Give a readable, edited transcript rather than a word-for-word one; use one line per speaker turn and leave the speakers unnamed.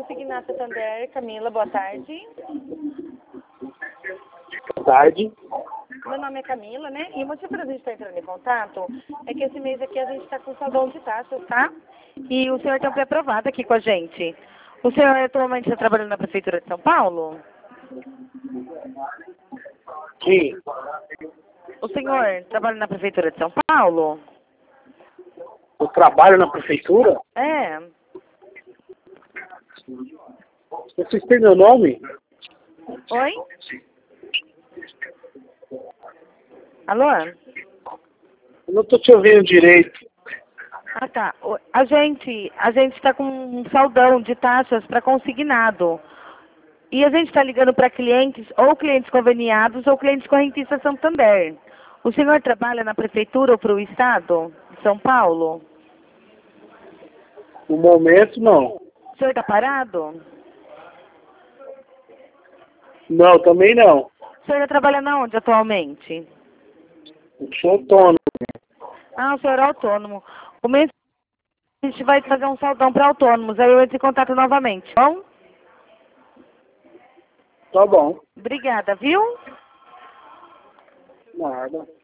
Consignar Santander, Camila, boa tarde.
Boa tarde.
Meu nome é Camila, né? E o motivo para a gente estar entrando em contato é que esse mês aqui a gente está com saldão de taxas, tá? E o senhor tem um pré-aprovado aqui com a gente. O senhor atualmente está trabalhando na Prefeitura de São Paulo?
Sim.
O senhor trabalha na Prefeitura de São Paulo?
Eu trabalho na prefeitura?
É.
Vocês têm meu nome?
Oi? Alô?
Eu não estou te ouvindo direito.
Ah, tá. A gente está com um saldão de taxas para consignado. E a gente está ligando para clientes, ou clientes conveniados, ou clientes correntistas Santander. O senhor trabalha na prefeitura ou para o estado de São Paulo?
No momento, não.
O senhor está parado?
Não, também não.
O senhor trabalha na onde atualmente?
Eu sou autônomo.
Ah, o senhor é autônomo. O mês a gente vai fazer um saldão para autônomos, aí eu entro em contato novamente, tá bom?
Tá bom.
Obrigada, viu?
Nada.